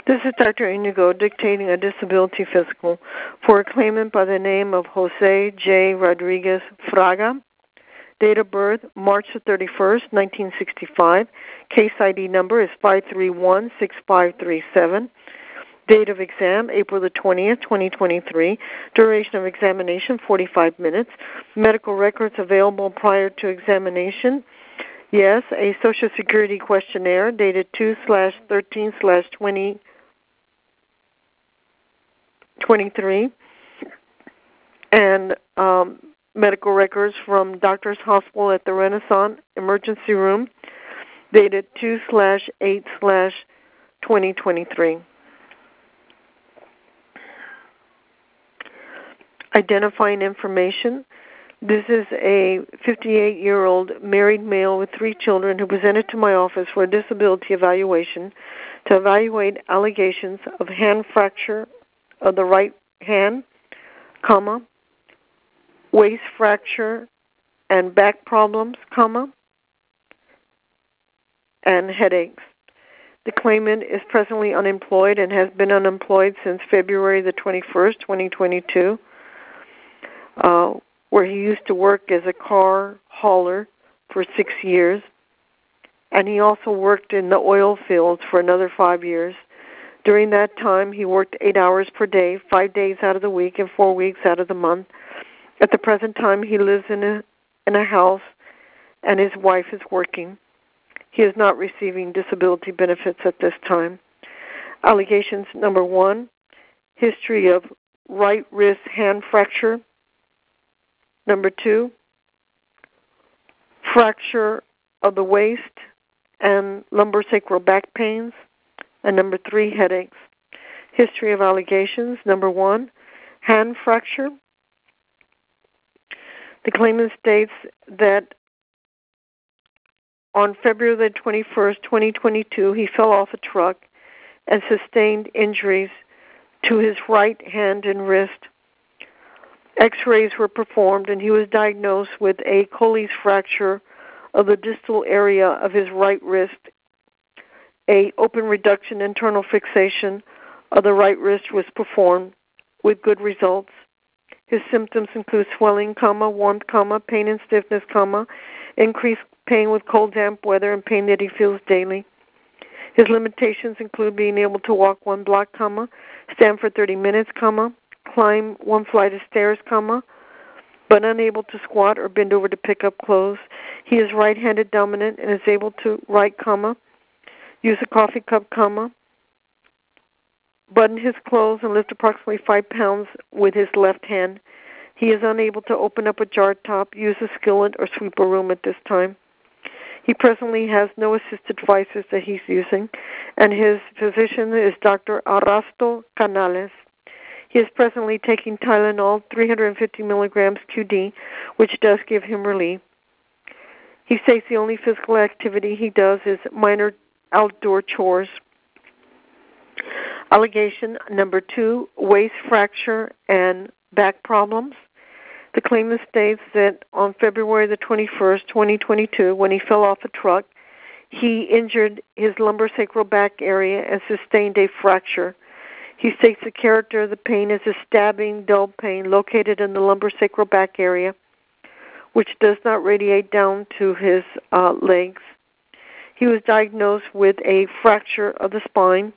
This is Dr. Inigo dictating a disability physical for a claimant by the name of Jose J. Rodriguez Fraga. Date of birth, March 31st, 1965. Case ID number is 5316537. Date of exam, April the 20th, 2023. Duration of examination, 45 minutes. Medical records available prior to examination. Yes, a Social Security questionnaire dated 2/13/2023. And medical records from Doctor's Hospital at the Renaissance Emergency Room dated 2/8/2023. Identifying information. This is a 58-year-old married male with 3 children who presented to my office for a disability evaluation to evaluate allegations of hand fracture of the right hand, waist fracture and back problems, and headaches. The claimant is presently unemployed and has been unemployed since February the 21st, 2022. Where he used to work as a car hauler for 6 years, and he also worked in the oil fields for another 5 years. During that time, he worked 8 hours per day, 5 days out of the week, and 4 weeks out of the month. At the present time, he lives in a house, and his wife is working. He is not receiving disability benefits at this time. Allegations number 1, history of right wrist hand fracture. Number 2, fracture of the waist and lumbosacral back pains. And number 3, headaches. History of allegations. Number 1, hand fracture. The claimant states that on February the 21st, 2022, he fell off a truck and sustained injuries to his right hand and wrist. X-rays were performed, and he was diagnosed with a Colles fracture of the distal area of his right wrist. A open reduction internal fixation of the right wrist was performed with good results. His symptoms include swelling, warmth, pain and stiffness, increased pain with cold, damp weather, and pain that he feels daily. His limitations include being able to walk 1 block, stand for 30 minutes, climb 1 flight of stairs, but unable to squat or bend over to pick up clothes. He is right-handed dominant and is able to write, use a coffee cup, button his clothes and lift approximately 5 pounds with his left hand. He is unable to open up a jar top, use a skillet, or sweep a room at this time. He presently has no assisted devices that he's using, and his physician is Dr. Arasto Canales. He is presently taking Tylenol, 350 milligrams QD, which does give him relief. He states the only physical activity he does is minor outdoor chores. Allegation number 2, waist fracture and back problems. The claimant states that on February the 21st, 2022, when he fell off a truck, he injured his lumbosacral back area and sustained a fracture. He states the character of the pain is a stabbing, dull pain located in the lumbosacral back area, which does not radiate down to his legs. He was diagnosed with a fracture of the spine.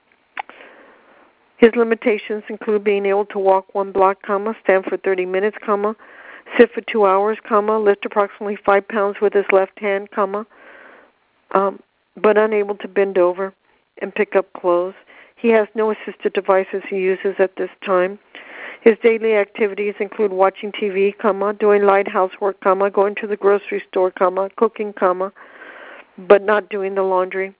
His limitations include being able to walk 1 block, stand for 30 minutes, sit for 2 hours, lift approximately 5 pounds with his left hand, but unable to bend over and pick up clothes. He has no assisted devices he uses at this time. His daily activities include watching TV, doing light housework, going to the grocery store, cooking, but not doing the laundry.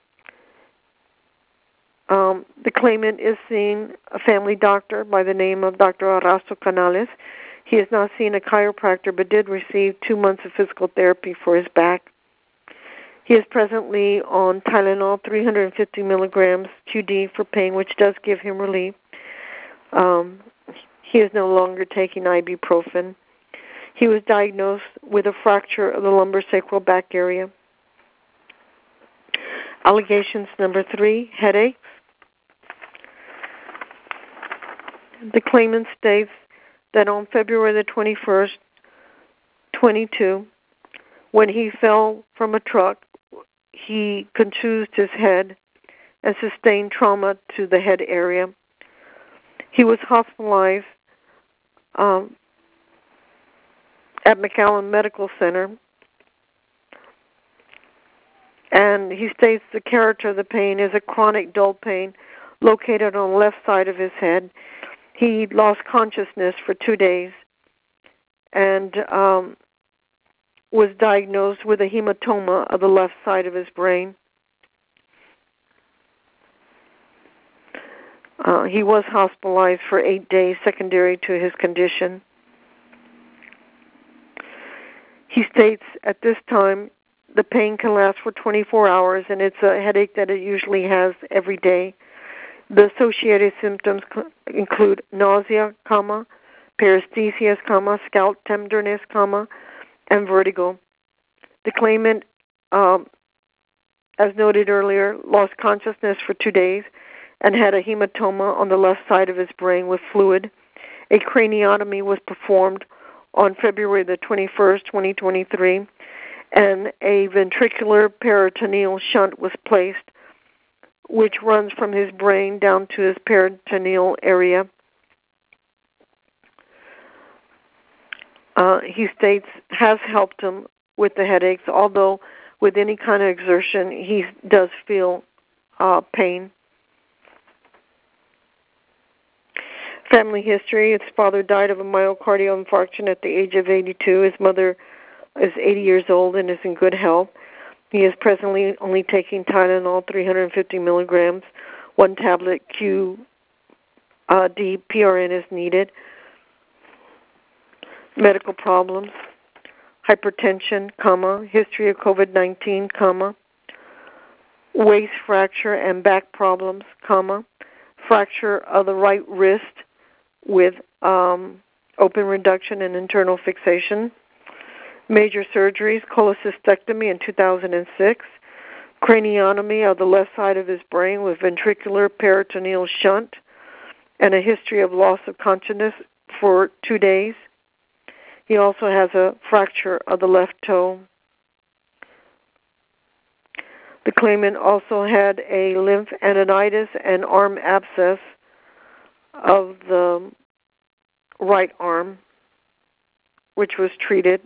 The claimant is seeing a family doctor by the name of Dr. Arasto Canales. He is not seeing a chiropractor, but did receive 2 months of physical therapy for his back. He is presently on Tylenol, 350 milligrams QD for pain, which does give him relief. He is no longer taking ibuprofen. He was diagnosed with a fracture of the lumbosacral back area. Allegations number 3, headaches. The claimant states that on February the 21st, 22, when he fell from a truck, he contused his head and sustained trauma to the head area. He was hospitalized at McAllen Medical Center, and he states the character of the pain is a chronic dull pain located on the left side of his head. He lost consciousness for 2 days and was diagnosed with a hematoma of the left side of his brain. He was hospitalized for 8 days secondary to his condition. He states at this time the pain can last for 24 hours, and it's a headache that it usually has every day. The associated symptoms include nausea, paresthesias, scalp tenderness, and vertigo. The claimant, as noted earlier, lost consciousness for 2 days and had a hematoma on the left side of his brain with fluid. A craniotomy was performed on February the 21st, 2023, and a ventricular peritoneal shunt was placed, which runs from his brain down to his peritoneal area. He states has helped him with the headaches, although with any kind of exertion, he does feel pain. Family history: his father died of a myocardial infarction at the age of 82. His mother is 80 years old and is in good health. He is presently only taking Tylenol, 350 milligrams. 1 tablet QD PRN is needed. Medical problems: hypertension, history of COVID-19, waist fracture and back problems, fracture of the right wrist with open reduction and internal fixation. Major surgeries: cholecystectomy in 2006, craniotomy of the left side of his brain with ventricular peritoneal shunt, and a history of loss of consciousness for 2 days. He also has a fracture of the left toe. The claimant also had a lymphadenitis and arm abscess of the right arm, which was treated.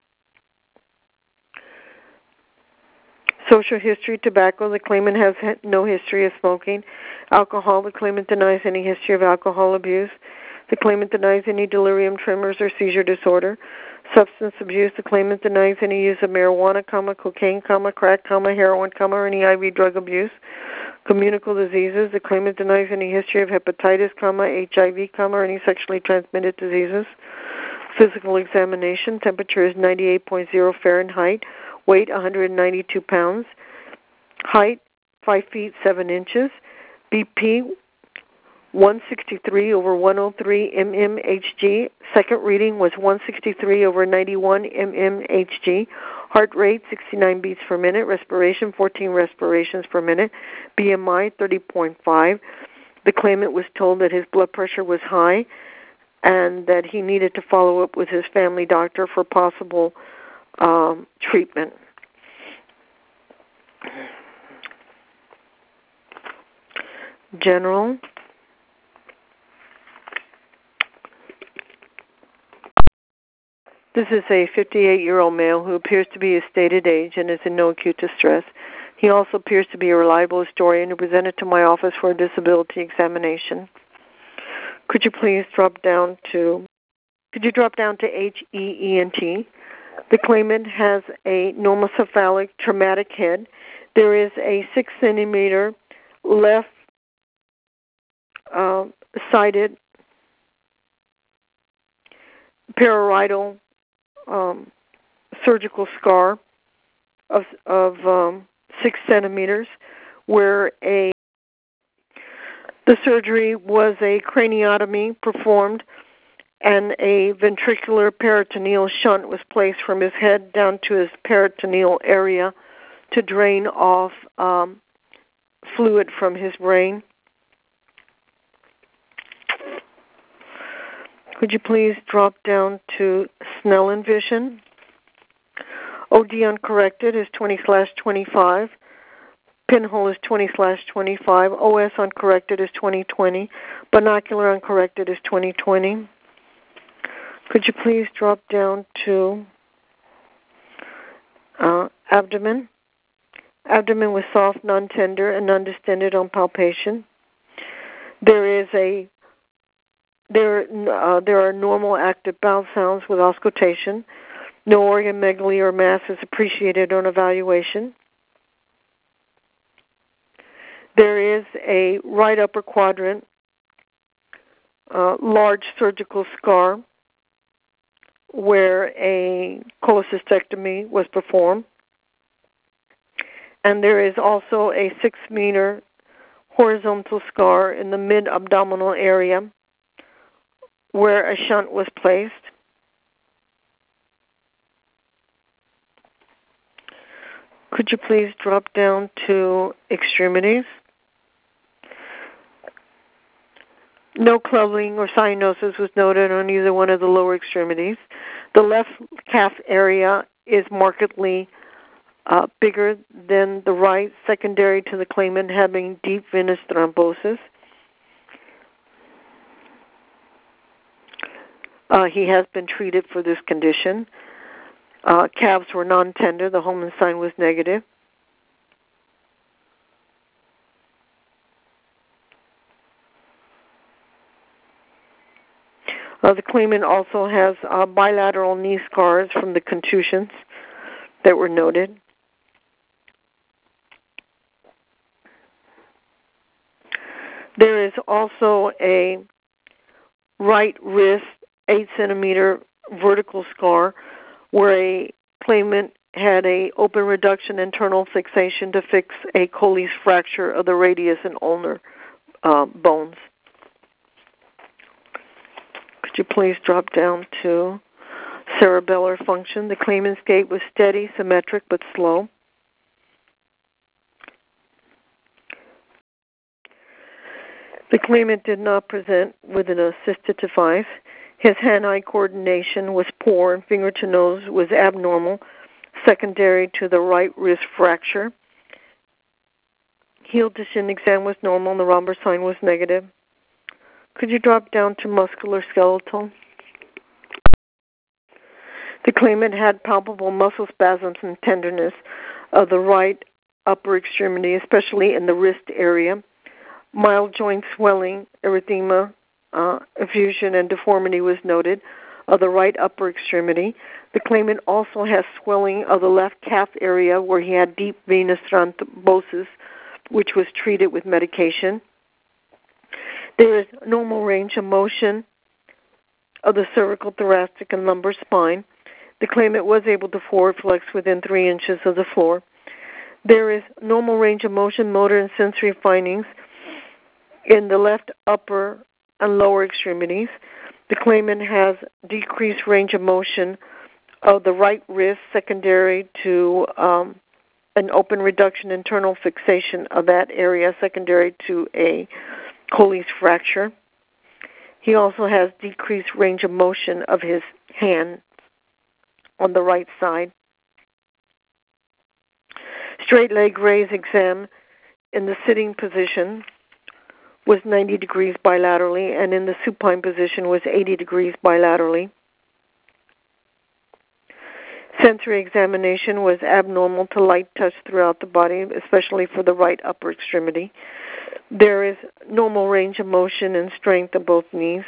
Social history: tobacco. The claimant has no history of smoking. Alcohol. The claimant denies any history of alcohol abuse. The claimant denies any delirium tremors or seizure disorder. Substance abuse. The claimant denies any use of marijuana, cocaine, crack, heroin, or any IV drug abuse. Communicable diseases. The claimant denies any history of hepatitis, HIV, or any sexually transmitted diseases. Physical examination: temperature is 98.0 Fahrenheit. Weight 192 pounds. Height 5 feet 7 inches. BP 163 over 103 mmHg. Second reading was 163 over 91 mmHg. Heart rate 69 beats per minute. Respiration 14 respirations per minute. BMI 30.5. The claimant was told that his blood pressure was high and that he needed to follow up with his family doctor for possible treatment. General. This is a 58-year-old male who appears to be his stated age and is in no acute distress. He also appears to be a reliable historian who presented to my office for a disability examination. Could you please drop down to HEENT? The claimant has a normocephalic traumatic head. There is a 6-centimeter left sided parietal surgical scar of 6 centimeters, where the surgery was a craniotomy performed and a ventricular peritoneal shunt was placed from his head down to his peritoneal area to drain off fluid from his brain. Could you please drop down to Snellen vision? OD uncorrected is 20/25. Pinhole is 20/25. OS uncorrected is 20/20. Binocular uncorrected is 20/20. Could you please drop down to abdomen? Abdomen was soft, non-tender, and non-distended on palpation. There are normal active bowel sounds with auscultation. No organ megaly or mass is appreciated on evaluation. There is a right upper quadrant, large surgical scar where a cholecystectomy was performed. And there is also a 6-meter horizontal scar in the mid-abdominal area where a shunt was placed. Could you please drop down to extremities? No clubbing or cyanosis was noted on either one of the lower extremities. The left calf area is markedly bigger than the right, secondary to the claimant having deep venous thrombosis. He has been treated for this condition. Calves were non-tender. The Holman sign was negative. The claimant also has bilateral knee scars from the contusions that were noted. There is also a right wrist 8-centimeter vertical scar where a claimant had a open reduction internal fixation to fix a Colles fracture of the radius and ulnar bones. Could you please drop down to cerebellar function? The claimant's gait was steady, symmetric, but slow. The claimant did not present with an assisted device. His hand-eye coordination was poor and finger-to-nose was abnormal, secondary to the right wrist fracture. Heel to shin exam was normal and the Romberg sign was negative. Could you drop down to muscular skeletal? The claimant had palpable muscle spasms and tenderness of the right upper extremity, especially in the wrist area. Mild joint swelling, erythema, effusion, and deformity was noted of the right upper extremity. The claimant also has swelling of the left calf area where he had deep venous thrombosis, which was treated with medication. There is normal range of motion of the cervical, thoracic, and lumbar spine. The claimant was able to forward flex within 3 inches of the floor. There is normal range of motion, motor, and sensory findings in the left upper and lower extremities. The claimant has decreased range of motion of the right wrist, secondary to an open reduction internal fixation of that area, secondary to a Colles fracture. He also has decreased range of motion of his hand on the right side. Straight leg raise exam in the sitting position was 90 degrees bilaterally, and in the supine position was 80 degrees bilaterally. Sensory examination was abnormal to light touch throughout the body, especially for the right upper extremity. There is normal range of motion and strength of both knees.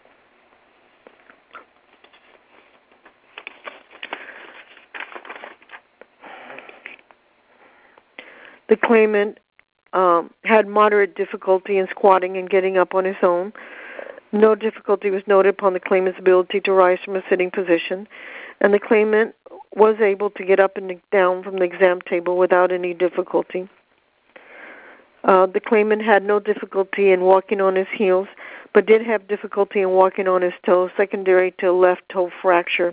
The claimant had moderate difficulty in squatting and getting up on his own. No difficulty was noted upon the claimant's ability to rise from a sitting position, and the claimant was able to get up and down from the exam table without any difficulty. The claimant had no difficulty in walking on his heels, but did have difficulty in walking on his toes, secondary to a left toe fracture.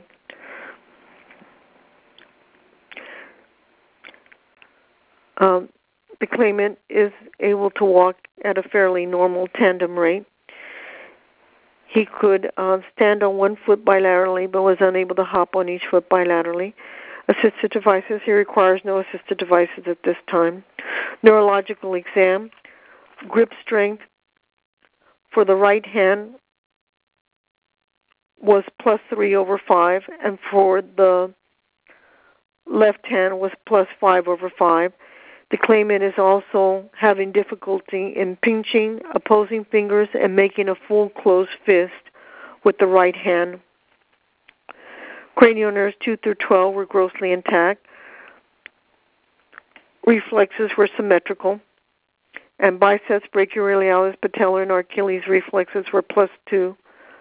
The claimant is able to walk at a fairly normal tandem rate. He could stand on one foot bilaterally, but was unable to hop on each foot bilaterally. Assisted devices, he requires no assisted devices at this time. Neurological exam, grip strength for the right hand was +3/5, and for the left hand was +5/5. The claimant is also having difficulty in pinching opposing fingers and making a full closed fist with the right hand. Cranial nerves 2 through 12 were grossly intact. Reflexes were symmetrical. And biceps, brachioradialis, patellar, and Achilles reflexes were +2.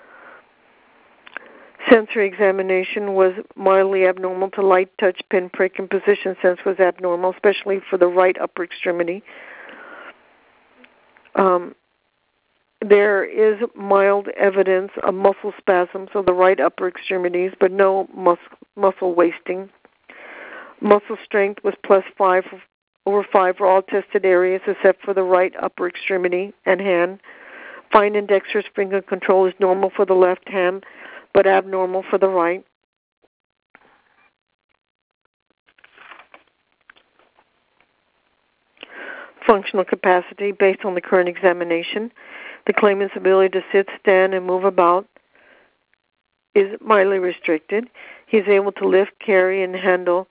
Sensory examination was mildly abnormal to light touch, pinprick, and position sense was abnormal, especially for the right upper extremity. There is mild evidence of muscle spasms of the right upper extremities, but no muscle wasting. Muscle strength was +5/5 for all tested areas except for the right upper extremity and hand. Fine and dexterous finger control is normal for the left hand, but abnormal for the right. Functional capacity based on the current examination. The claimant's ability to sit, stand, and move about is mildly restricted. He is able to lift, carry, and handle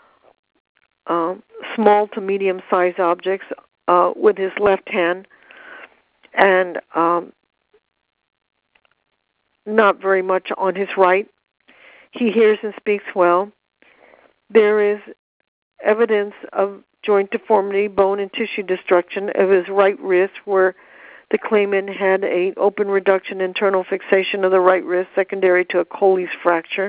small to medium-sized objects with his left hand, and not very much on his right. He hears and speaks well. There is evidence of joint deformity, bone and tissue destruction of his right wrist, where the claimant had an open reduction internal fixation of the right wrist secondary to a Colles fracture.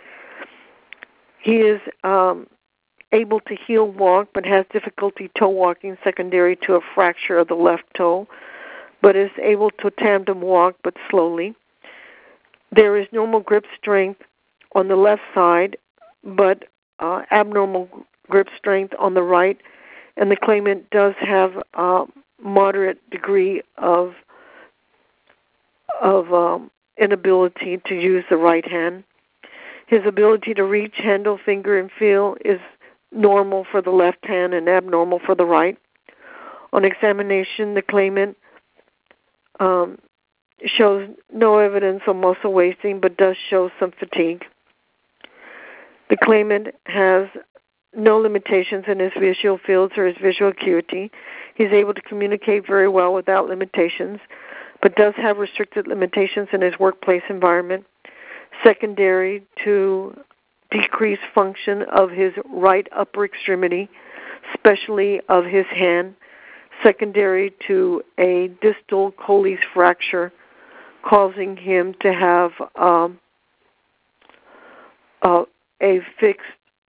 He is able to heel walk but has difficulty toe walking secondary to a fracture of the left toe, but is able to tandem walk but slowly. There is normal grip strength on the left side, but abnormal grip strength on the right, and the claimant does have a moderate degree of inability to use the right hand. His ability to reach, handle, finger, and feel is normal for the left hand and abnormal for the right. On examination, the claimant shows no evidence of muscle wasting, but does show some fatigue. The claimant has no limitations in his visual fields or his visual acuity. He's able to communicate very well without limitations, but does have restricted limitations in his workplace environment, secondary to decreased function of his right upper extremity, especially of his hand, secondary to a distal Colles fracture, causing him to have a fixed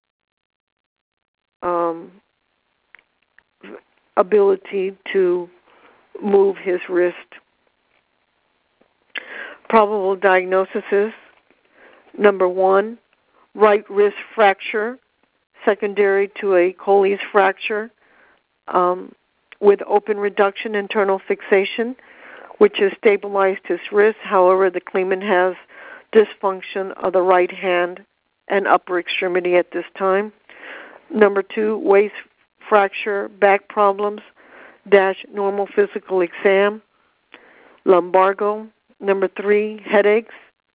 ability to move his wrist. Probable diagnosis is, number 1, right wrist fracture, secondary to a Colles fracture with open reduction internal fixation, which has stabilized his wrist. However, the claimant has dysfunction of the right hand and upper extremity at this time. Number 2, waist fracture, back problems, normal physical exam, lumbago. Number 3, headaches,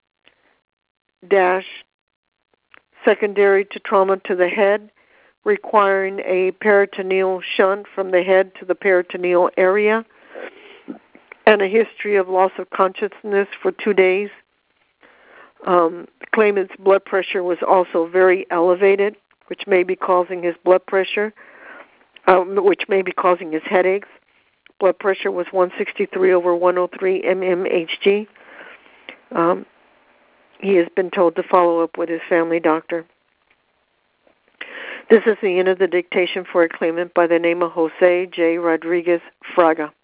secondary to trauma to the head, requiring a peritoneal shunt from the head to the peritoneal area, and a history of loss of consciousness for 2 days. The claimant's blood pressure was also very elevated, which may be causing his blood pressure, which may be causing his headaches. Blood pressure was 163/103 mmHg. He has been told to follow up with his family doctor. This is the end of the dictation for a claimant by the name of Jose J. Rodriguez Fraga.